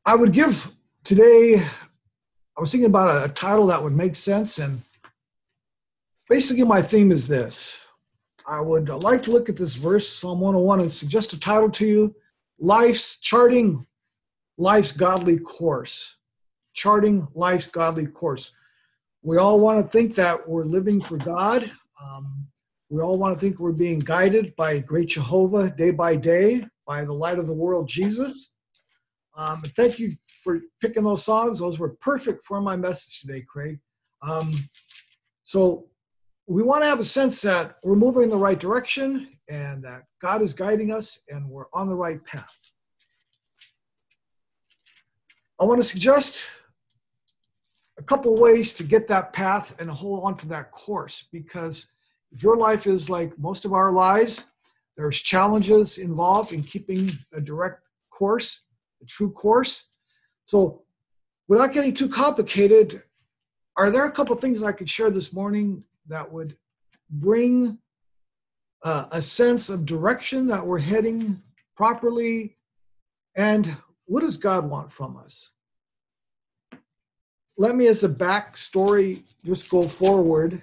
I would give today, I was thinking about a title that would make sense, and basically my theme is this. I would like to look at this verse, Psalm 101, and suggest a title to you, Charting Life's Godly Course. Charting Life's Godly Course. We all want to think that we're living for God. We all want to think we're being guided by great Jehovah day by day, by the light of the world, Jesus. Thank you for picking those songs. Those were perfect for my message today, Craig. So we want to have a sense that we're moving in the right direction and that God is guiding us and we're on the right path. I want to suggest a couple of ways to get that path and hold on to that course, because if your life is like most of our lives, there's challenges involved in keeping a direct course, a true course. So without getting too complicated, are there a couple of things I could share this morning that would bring a sense of direction that we're heading properly? And what does God want from us? Let me, as a backstory, just go forward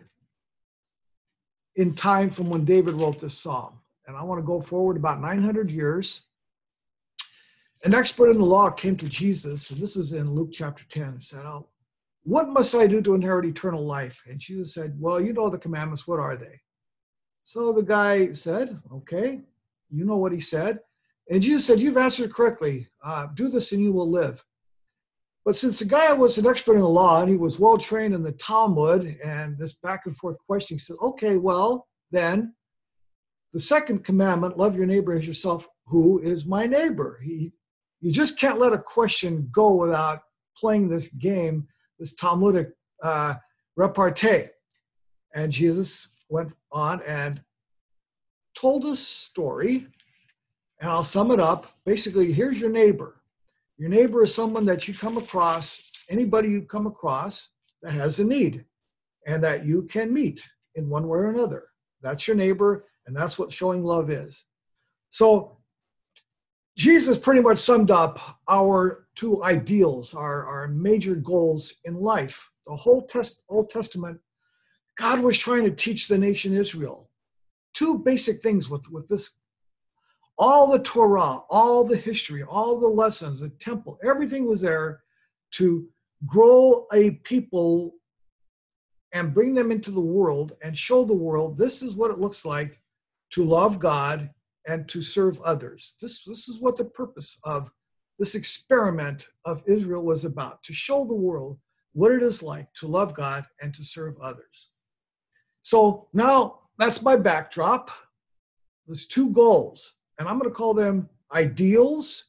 in time from when David wrote this psalm. And I want to go forward about 900 years. An expert in the law came to Jesus, and this is in Luke chapter 10, and said, "Oh, what must I do to inherit eternal life?" And Jesus said, "Well, you know the commandments. What are they?" So the guy said, "Okay, you know what he said." And Jesus said, "You've answered correctly. Do this and you will live." But since the guy was an expert in the law and he was well trained in the Talmud and this back and forth questioning, he said, "Okay, well, then the second commandment, love your neighbor as yourself. Who is my neighbor?" You just can't let a question go without playing this game, this Talmudic repartee. And Jesus went on and told a story, and I'll sum it up. Basically, here's your neighbor. Your neighbor is someone that you come across, anybody you come across that has a need and that you can meet in one way or another. That's your neighbor, and that's what showing love is. So Jesus pretty much summed up our two ideals, our major goals in life. The whole Old Testament, God was trying to teach the nation Israel two basic things with this. All the Torah, all the history, all the lessons, the temple, everything was there to grow a people and bring them into the world and show the world this is what it looks like to love God and to serve others. This is what the purpose of this experiment of Israel was about, to show the world what it is like to love God and to serve others. So now that's my backdrop. There's two goals, and I'm going to call them ideals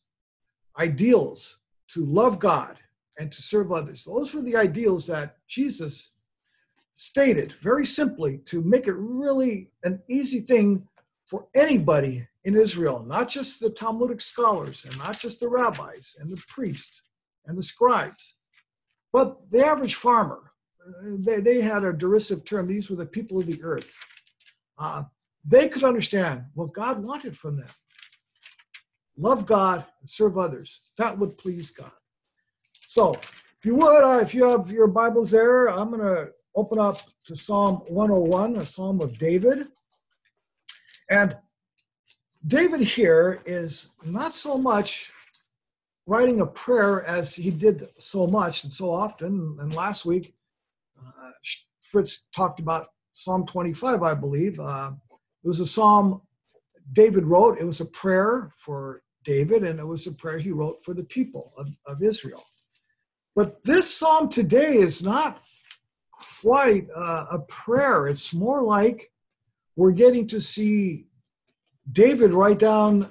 to love God and to serve others. Those were the ideals that Jesus stated very simply to make it really an easy thing for anybody in Israel, not just the Talmudic scholars and not just the rabbis and the priests and the scribes, but the average farmer. They had a derisive term. These were the people of the earth. They could understand what God wanted from them. Love God and serve others. That would please God. So if you would, if you have your Bibles there, I'm going to open up to Psalm 101, a psalm of David. And David here is not so much writing a prayer as he did so much and so often. And last week, Fritz talked about Psalm 25, I believe. It was a psalm David wrote. It was a prayer for David, and it was a prayer he wrote for the people of Israel. But this psalm today is not quite a prayer. It's more like we're getting to see David write down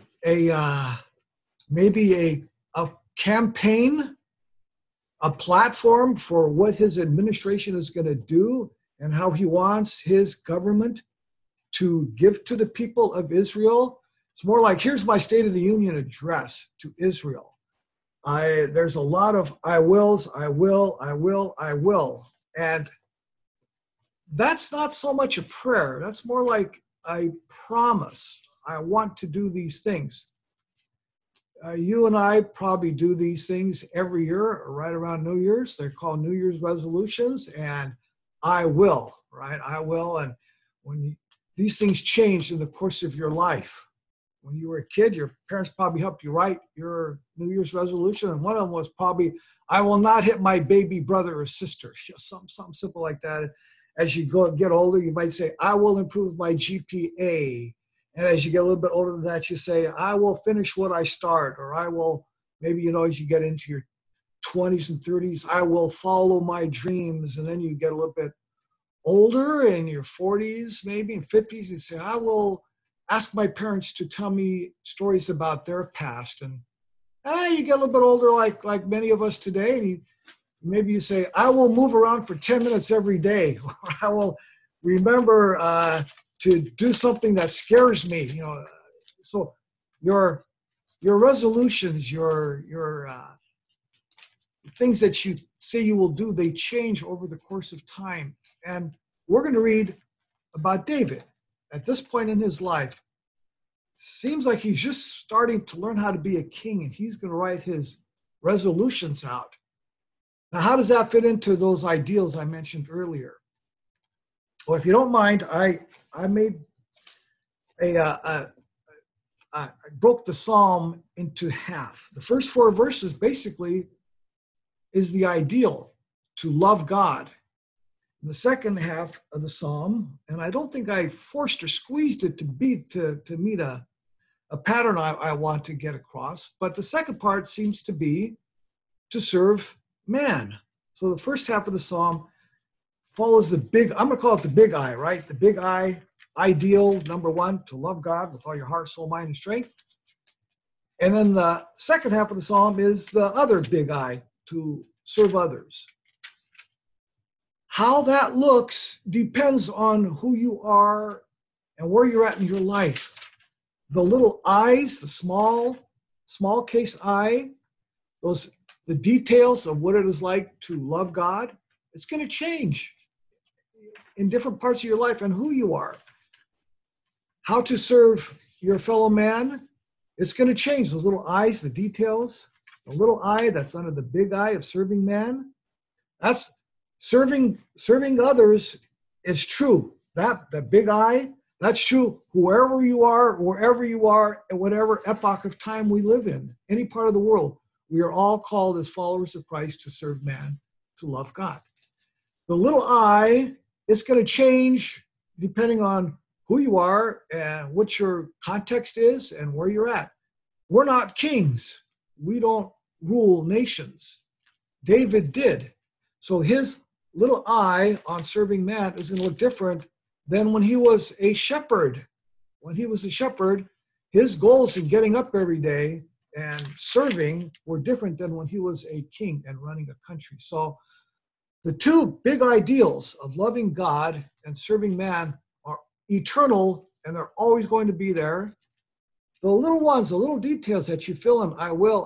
maybe a campaign, a platform for what his administration is going to do and how he wants his government to give to the people of Israel. It's more like, here's my State of the Union address to Israel. There's a lot of I wills, I will. And that's not so much a prayer. That's more like I promise. I want to do these things. You and I probably do these things every year, right around New Year's. They're called New Year's resolutions, and I will, right? I will. And these things change in the course of your life. When you were a kid, your parents probably helped you write your New Year's resolution, and one of them was probably, I will not hit my baby brother or sister, something simple like that. As you get older, you might say, I will improve my GPA. And as you get a little bit older than that, you say, I will finish what I start, or I will, maybe, as you get into your 20s and 30s, I will follow my dreams. And then you get a little bit older in your 40s, maybe in 50s, you say, I will ask my parents to tell me stories about their past. And you get a little bit older, like many of us today, and maybe you say, I will move around for 10 minutes every day. Or I will remember to do something that scares me. So your resolutions, your things that you say you will do, they change over the course of time. And we're going to read about David. At this point in his life, seems like he's just starting to learn how to be a king, and he's going to write his resolutions out. Now, how does that fit into those ideals I mentioned earlier? Well, if you don't mind, I made I broke the psalm into half. The first 4 verses basically is the ideal, to love God. In the second half of the psalm, and I don't think I forced or squeezed it to meet a pattern I want to get across, but the second part seems to be to serve man. So the first half of the psalm follows I'm going to call it the big I, right? The big I ideal, number 1, to love God with all your heart, soul, mind, and strength. And then the second half of the psalm is the other big I, to serve others. How that looks depends on who you are and where you're at in your life. The little I's, the small case I, the details of what it is like to love God, it's going to change in different parts of your life and who you are. How to serve your fellow man, it's going to change. Those little I's, the details, the little I that's under the big I of serving man, that's serving others is true. That big I, that's true wherever you are, wherever you are, at whatever epoch of time we live in, any part of the world. We are all called as followers of Christ to serve man, to love God. The little I, it's going to change depending on who you are and what your context is and where you're at. We're not kings. We don't rule nations. David did. So his little I on serving man is going to look different than when he was a shepherd. When he was a shepherd, his goals in getting up every day and serving were different than when he was a king and running a country. So the two big ideals of loving God and serving man are eternal, and they're always going to be there. The little ones, the little details that you fill in, I will,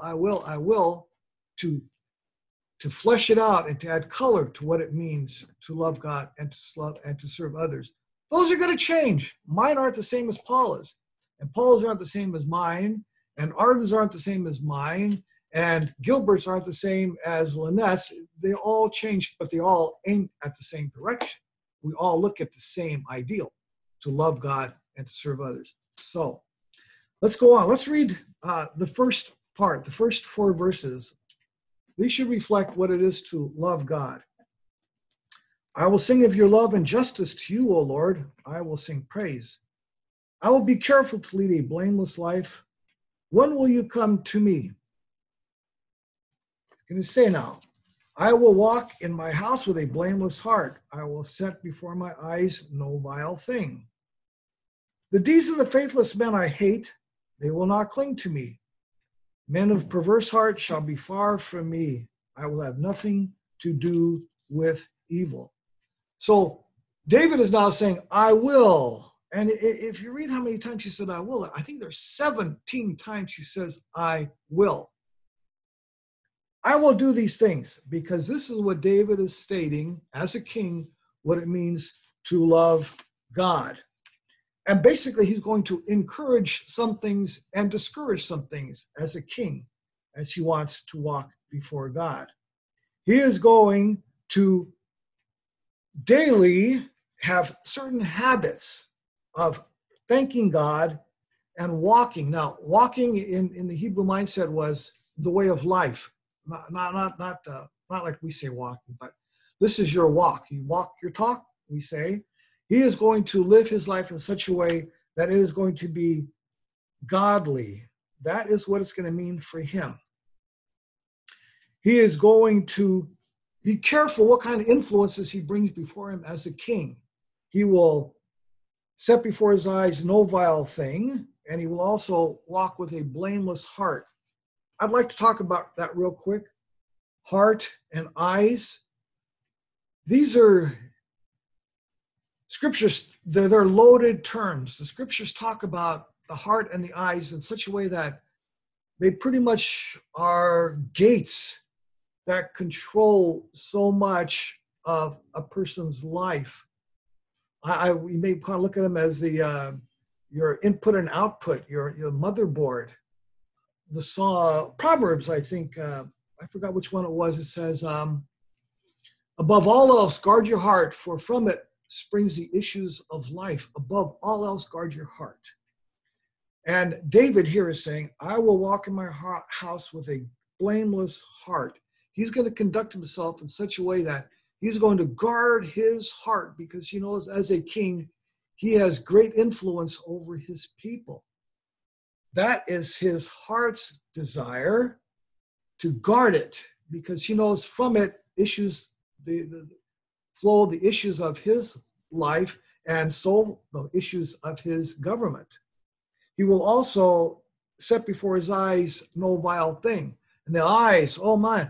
to flesh it out and to add color to what it means to love God and to serve others. Those are going to change. Mine aren't the same as Paula's, and Paula's aren't the same as mine, and Arden's aren't the same as mine, and Gilbert's aren't the same as Lynette's. They all change, but they all aim at the same direction. We all look at the same ideal, to love God and to serve others. So let's go on. Let's read the first part, the first 4 verses. These should reflect what it is to love God. I will sing of your love and justice to you, O Lord. I will sing praise. I will be careful to lead a blameless life. When will you come to me? I'm going to say now, I will walk in my house with a blameless heart. I will set before my eyes no vile thing. The deeds of the faithless men I hate, they will not cling to me. Men of perverse heart shall be far from me. I will have nothing to do with evil. So David is now saying, I will. And if you read how many times he said, I will, I think there's 17 times he says, I will. I will do these things, because this is what David is stating as a king, what it means to love God. And basically, he's going to encourage some things and discourage some things as a king, as he wants to walk before God. He is going to daily have certain habits of thanking God and walking. Now, walking in the Hebrew mindset was the way of life, not like we say walking, but this is your walk. You walk your talk, we say. He is going to live his life in such a way that it is going to be godly. That is what it's going to mean for him. He is going to be careful what kind of influences he brings before him as a king. He will set before his eyes no vile thing, and he will also walk with a blameless heart. I'd like to talk about that real quick. Heart and eyes. These are scriptures, they're loaded terms. The scriptures talk about the heart and the eyes in such a way that they pretty much are gates that control so much of a person's life. We may kind of look at them as your input and output, your motherboard. The Proverbs, I think, I forgot which one it was. It says, above all else, guard your heart, for from it springs the issues of life. Above all else, guard your heart. And David here is saying, I will walk in my house with a blameless heart. He's going to conduct himself in such a way that he's going to guard his heart, because he knows as a king, he has great influence over his people. That is his heart's desire, to guard it, because he knows from it issues the flow, the issues of his life, and so the issues of his government. He will also set before his eyes no vile thing. And the eyes, oh my,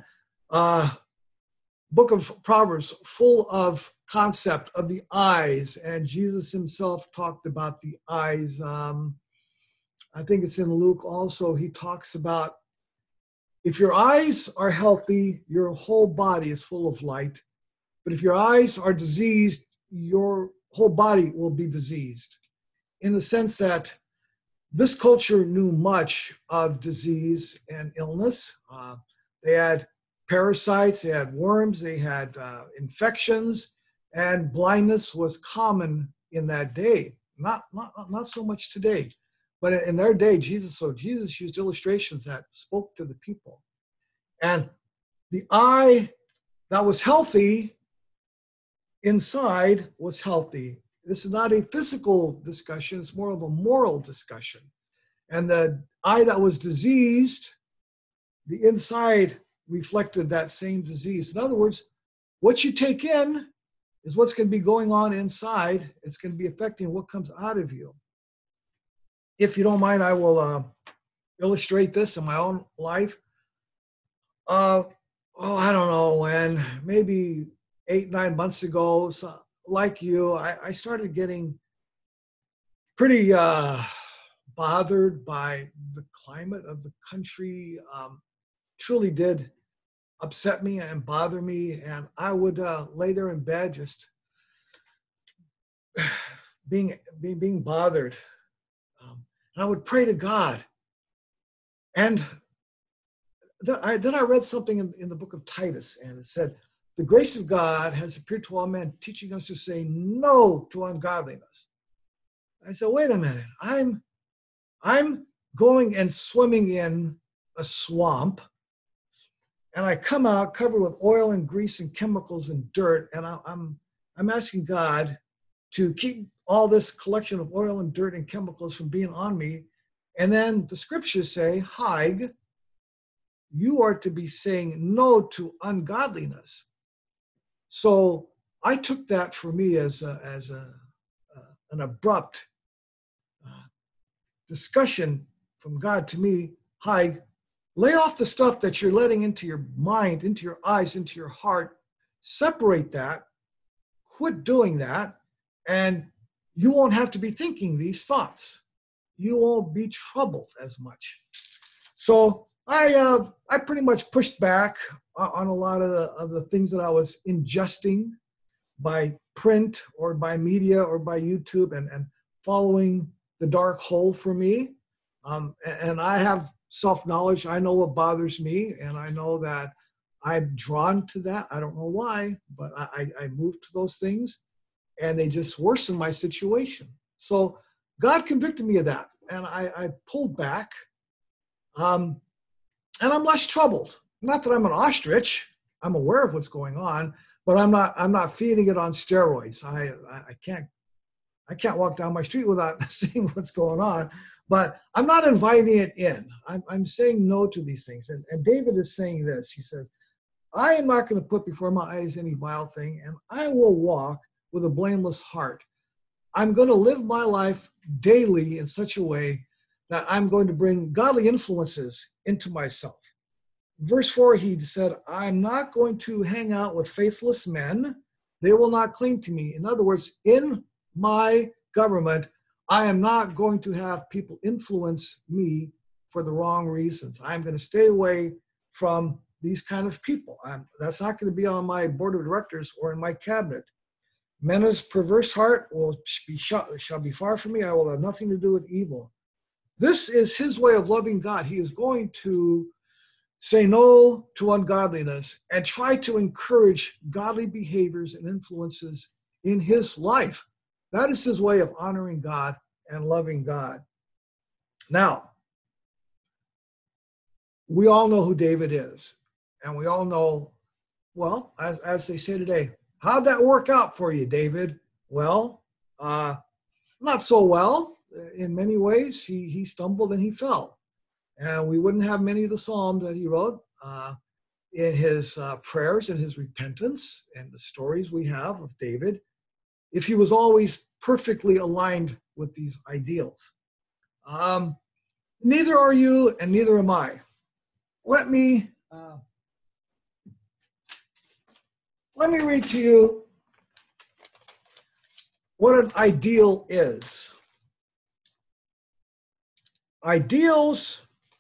book of Proverbs full of concept of the eyes, and Jesus himself talked about the eyes. I think it's in Luke also. He talks about, if your eyes are healthy, your whole body is full of light. But if your eyes are diseased, your whole body will be diseased. In the sense that this culture knew much of disease and illness. They had parasites, they had worms, they had infections, and blindness was common in that day. Not so much today, but in their day, Jesus used illustrations that spoke to the people. And the eye that was healthy inside was healthy. This is not a physical discussion, it's more of a moral discussion. And the eye that was diseased, the inside reflected that same disease. In other words, what you take in is what's going to be going on inside. It's going to be affecting what comes out of you. If you don't mind, I will illustrate this in my own life. I don't know when, maybe 8-9 months ago, so like you, I started getting pretty bothered by the climate of the country. Truly did upset me and bother me, and I would lay there in bed just being bothered. And I would pray to God. And then I read something in the book of Titus, and it said, the grace of God has appeared to all men, teaching us to say no to ungodliness. I said, wait a minute, I'm going and swimming in a swamp, and I come out covered with oil and grease and chemicals and dirt, and I'm asking God to keep all this collection of oil and dirt and chemicals from being on me. And then the scriptures say, Haig, you are to be saying no to ungodliness. So I took that for me as an abrupt discussion from God to me. Haig, lay off the stuff that you're letting into your mind, into your eyes, into your heart. Separate that. Quit doing that. And you won't have to be thinking these thoughts. You won't be troubled as much. So I pretty much pushed back on a lot of the things that I was ingesting by print or by media or by YouTube, and following the dark hole for me. And I have self-knowledge. I know what bothers me, and I know that I'm drawn to that. I don't know why, but I move to those things, and they just worsen my situation. So God convicted me of that, and I pulled back, and I'm less troubled. Not that I'm an ostrich. I'm aware of what's going on, but I'm not feeding it on steroids. I can't walk down my street without seeing what's going on, but I'm not inviting it in. I'm saying no to these things. And David is saying this. He says, I am not going to put before my eyes any vile thing, and I will walk with a blameless heart. I'm going to live my life daily in such a way that I'm going to bring godly influences into myself. Verse 4, he said, I'm not going to hang out with faithless men. They will not cling to me. In other words, in my government, I am not going to have people influence me for the wrong reasons. I'm going to stay away from these kind of people. That's not going to be on my board of directors or in my cabinet. Men's perverse heart shall be far from me. I will have nothing to do with evil. This is his way of loving God. He is going to say no to ungodliness and try to encourage godly behaviors and influences in his life. That is his way of honoring God and loving God. Now, we all know who David is. And we all know, well, as they say today, how'd that work out for you, David? Well, not so well. In many ways, he stumbled and he fell. And we wouldn't have many of the Psalms that he wrote in his prayers and his repentance and the stories we have of David if he was always perfectly aligned with these ideals. Neither are you and neither am I. Let me read to you what an ideal is. Ideals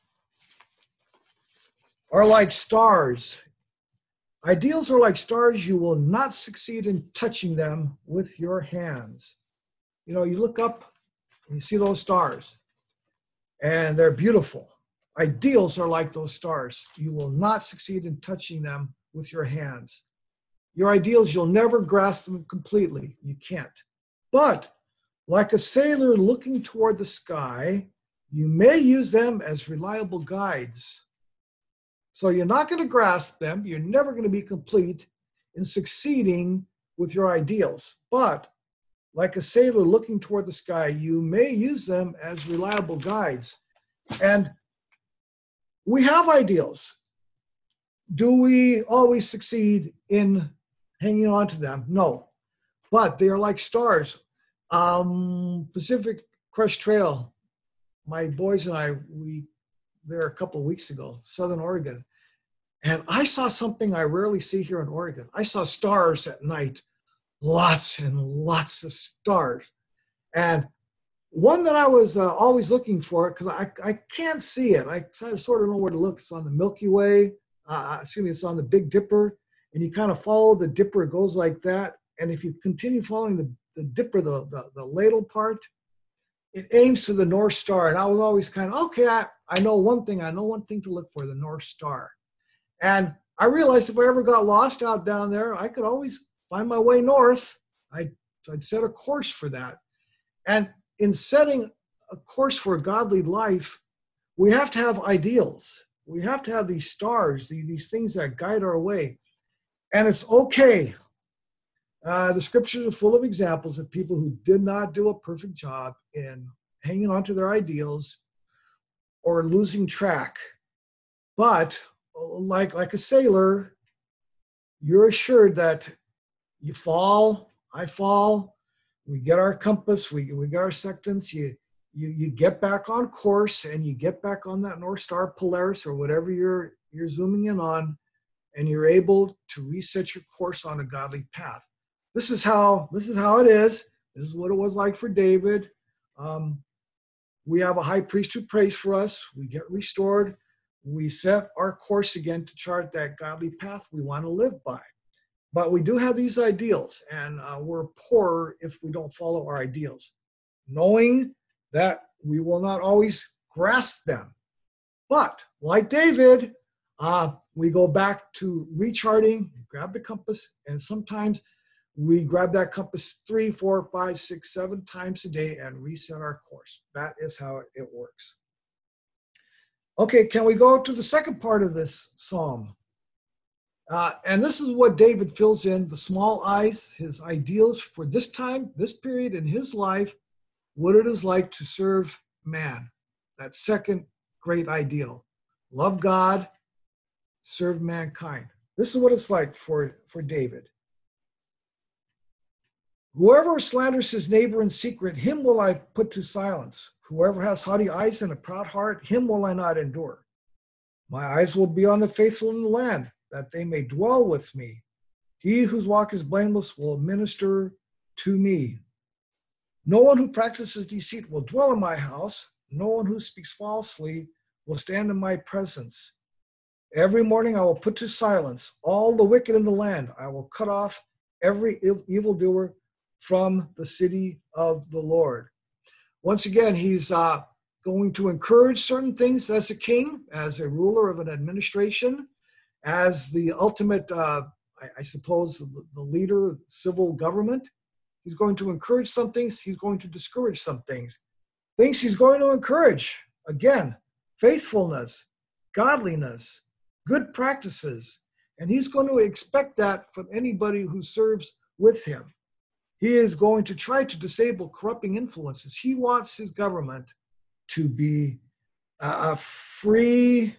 are like stars. Ideals are like stars. You will not succeed in touching them with your hands. You know, you look up and you see those stars, and they're beautiful. Ideals are like those stars. You will not succeed in touching them with your hands. Your ideals, you'll never grasp them completely. You can't. But like a sailor looking toward the sky, you may use them as reliable guides. So you're not going to grasp them. You're never going to be complete in succeeding with your ideals. But like a sailor looking toward the sky, you may use them as reliable guides. And we have ideals. Do we always succeed in hanging on to them? No. But they are like stars. Pacific Crest Trail, my boys and I, we there a couple of weeks ago, Southern Oregon. And I saw something I rarely see here in Oregon. I saw stars at night, lots and lots of stars. And one that I was always looking for, because I can't see it. I sort of know where to look. It's on the Milky Way. It's on the Big Dipper. And you kind of follow the dipper. It goes like that. And if you continue following the dipper, the ladle part, it aims to the North Star. And I was always kind of, okay, I know one thing. I know one thing to look for, the North Star. And I realized if I ever got lost out down there, I could always find my way north. I'd set a course for that. And in setting a course for a godly life, we have to have ideals. We have to have these stars, these things that guide our way. And it's okay. The scriptures are full of examples of people who did not do a perfect job in hanging on to their ideals or losing track. But like a sailor, you're assured that you fall, I fall, we get our compass, we get our sextants, you get back on course and you get back on that North Star Polaris or whatever you're zooming in on, and you're able to reset your course on a godly path. This is how it is. This is what it was like for David. We have a high priest who prays for us. We get restored. We set our course again to chart that godly path we want to live by. But we do have these ideals, and we're poor if we don't follow our ideals. knowing that we will not always grasp them. But like David, we go back to recharting, grab the compass, and sometimes we grab that compass 3, 4, 5, 6, 7 times a day and reset our course. That is how it works. Okay, can we go to the second part of this psalm? And this is what David fills in, the small I's, his ideals for this time, this period in his life, what it is like to serve man. That second great ideal. Love God, serve mankind. This is what it's like for David. Whoever slanders his neighbor in secret, him will I put to silence. Whoever has haughty eyes and a proud heart, him will I not endure. My eyes will be on the faithful in the land, that they may dwell with me. He whose walk is blameless will minister to me. No one who practices deceit will dwell in my house. No one who speaks falsely will stand in my presence. Every morning I will put to silence all the wicked in the land. I will cut off every evildoer from the city of the Lord. Once again, he's going to encourage certain things as a king, as a ruler of an administration, as the ultimate, I suppose, the leader of civil government. He's going to encourage some things. He's going to discourage some things. Things he's going to encourage, again, faithfulness, godliness, good practices. And he's going to expect that from anybody who serves with him. He is going to try to disable corrupting influences. He wants his government to be a free,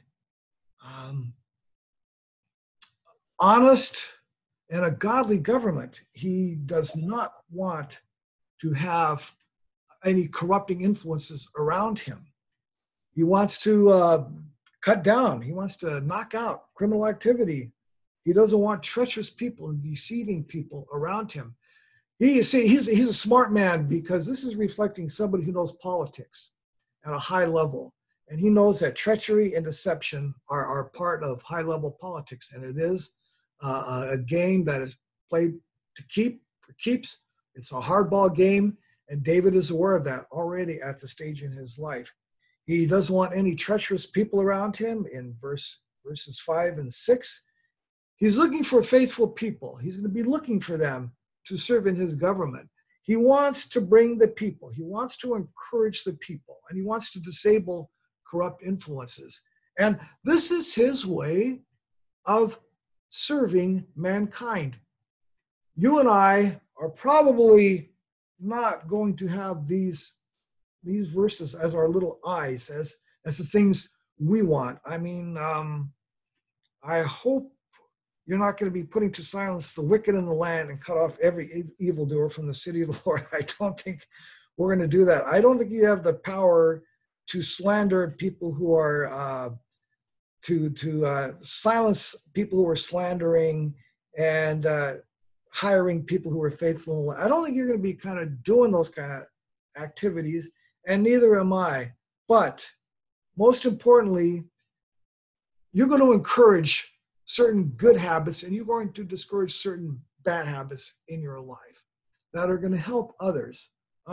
honest, and a godly government. He does not want to have any corrupting influences around him. He wants to cut down. He wants to knock out criminal activity. He doesn't want treacherous people and deceiving people around him. He's a smart man, because this is reflecting somebody who knows politics at a high level. And he knows that treachery and deception are part of high-level politics. And it is a game that is played for keeps. It's a hardball game, and David is aware of that already at the stage in his life. He doesn't want any treacherous people around him in verses 5 and 6. He's looking for faithful people. He's going to be looking for them to serve in his government. He wants to bring the people. He wants to encourage the people, and he wants to disable corrupt influences. And this is his way of serving mankind. You and I are probably not going to have these verses as our little eyes, as the things we want. I mean, I hope you're not going to be putting to silence the wicked in the land and cut off every evildoer from the city of the Lord. I don't think we're going to do that. I don't think you have the power to slander people who are, to silence people who are slandering and hiring people who are faithful. I don't think you're going to be kind of doing those kind of activities, and neither am I. But most importantly, you're going to encourage certain good habits, and you're going to discourage certain bad habits in your life that are going to help others.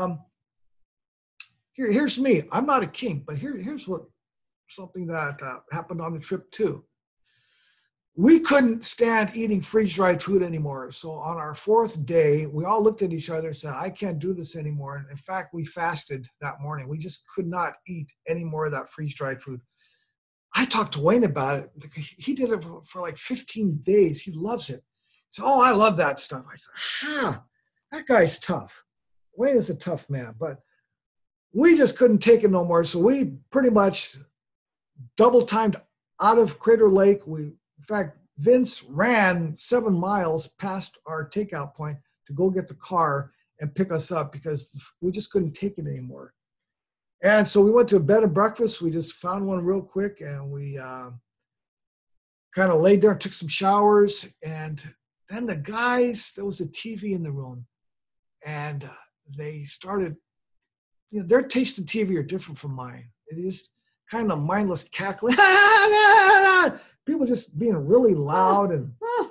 Here's me. I'm not a king, but here's something that happened on the trip too. We couldn't stand eating freeze-dried food anymore. So on our 4th day, we all looked at each other and said, I can't do this anymore. And in fact, we fasted that morning. We just could not eat any more of that freeze-dried food. I talked to Wayne about it. He did it for like 15 days. He loves it. So, I love that stuff. I said, that guy's tough. Wayne is a tough man, but we just couldn't take it no more. So we pretty much double timed out of Crater Lake. In fact, Vince ran 7 miles past our takeout point to go get the car and pick us up because we just couldn't take it anymore. And so we went to a bed and breakfast. We just found one real quick, and we kind of laid there and took some showers. And then the guys, there was a TV in the room, and they started, their taste in TV are different from mine. It is kind of mindless cackling. People just being really loud. And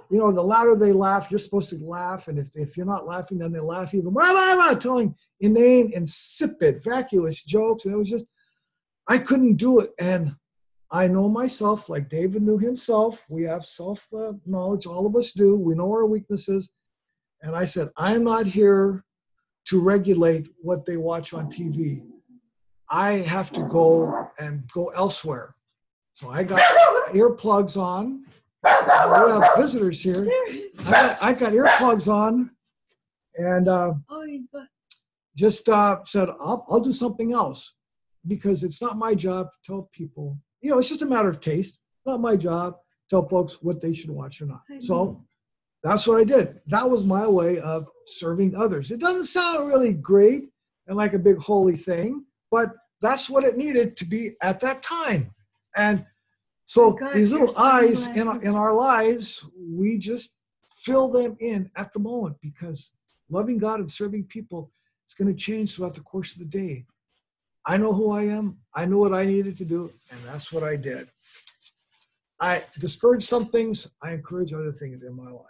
you know, the louder they laugh, you're supposed to laugh. And if you're not laughing, then they laugh even more. Telling inane, insipid, vacuous jokes. And it was just, I couldn't do it. And I know myself, like David knew himself. We have self-knowledge. All of us do. We know our weaknesses. And I said, I'm not here to regulate what they watch on TV. I have to go elsewhere. So I got earplugs on. We have visitors here. I got earplugs on and just said, I'll do something else, because it's not my job to tell people, you know, it's just a matter of taste. It's not my job to tell folks what they should watch or not. So that's what I did. That was my way of serving others. It doesn't sound really great and like a big holy thing, but that's what it needed to be at that time. And so these little eyes in our lives, we just fill them in at the moment, because loving God and serving people is going to change throughout the course of the day. I know who I am. I knew what I needed to do, and that's what I did. I discouraged some things. I encourage other things in my life.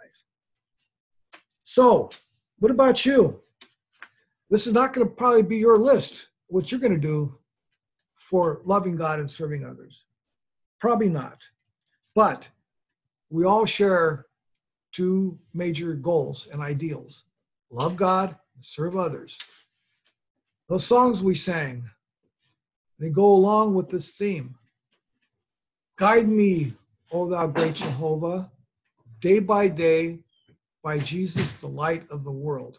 So what about you? This is not going to probably be your list, what you're going to do for loving God and serving others. Probably not. But we all share two major goals and ideals: love God and serve others. Those songs we sang, they go along with this theme. Guide me, O thou great Jehovah, day by day, by Jesus, the light of the world.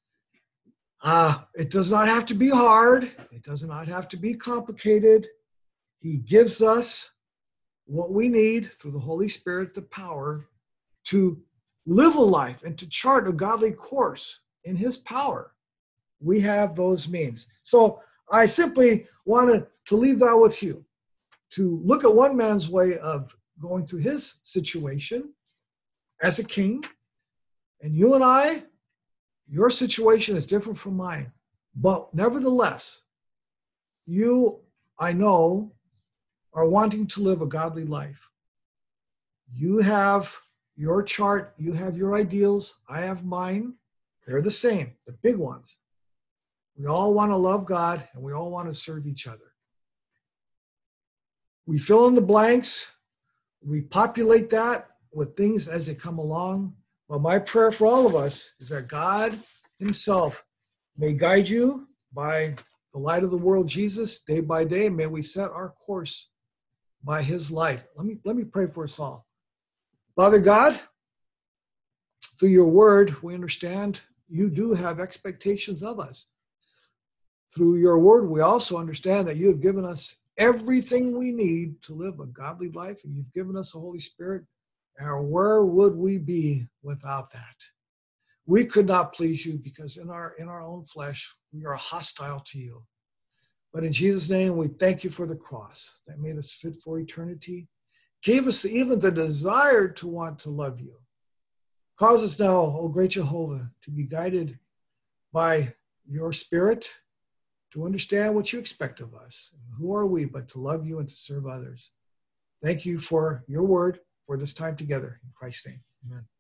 It does not have to be hard. It does not have to be complicated. He gives us what we need through the Holy Spirit, the power to live a life and to chart a godly course in his power. We have those means. So I simply wanted to leave that with you, to look at one man's way of going through his situation as a king. And you and I, your situation is different from mine. But nevertheless, you, I know, are wanting to live a godly life. You have your chart, you have your ideals, I have mine. They're the same, the big ones. We all want to love God, and we all want to serve each other. We fill in the blanks, we populate that with things as they come along. Well, my prayer for all of us is that God himself may guide you by the light of the world, Jesus, day by day. May we set our course by his light. Let me pray for us all. Father God, through your word, we understand you do have expectations of us. Through your word, we also understand that you have given us everything we need to live a godly life, and you've given us the Holy Spirit. And where would we be without that? We could not please you, because in our own flesh, we are hostile to you. But in Jesus' name, we thank you for the cross that made us fit for eternity, gave us even the desire to want to love you. Cause us now, O great Jehovah, to be guided by your Spirit, to understand what you expect of us. Who are we but to love you and to serve others? Thank you for your word, for this time together. In Christ's name, amen.